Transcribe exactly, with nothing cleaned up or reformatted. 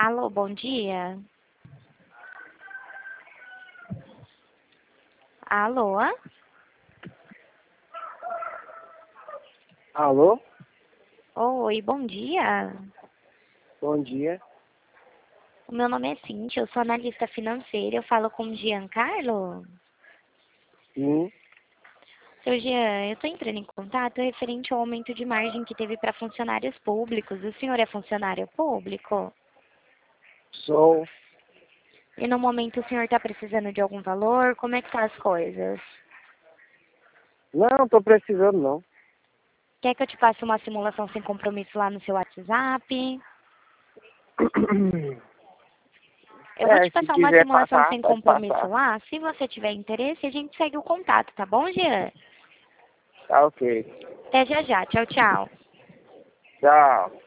Alô, bom dia. Alô? Alô? Oi, bom dia. Bom dia. O meu nome é Cíntia, eu sou analista financeira. Eu falo com o Giancarlo. Sim, Seu Jean, eu estou entrando em contato referente ao aumento de margem que teve para funcionários públicos. O senhor é funcionário público? sou. E no momento o senhor está precisando de algum valor? Como é que estão as coisas? Não, tô precisando não. Quer que eu te passe uma simulação sem compromisso lá no seu WhatsApp? Eu vou É, te se passar uma quiser simulação passar, sem pode compromisso passar. lá. Se você tiver interesse, a gente segue o contato, tá bom, Jean? Tá ok. Até já já. Tchau, tchau. Tchau.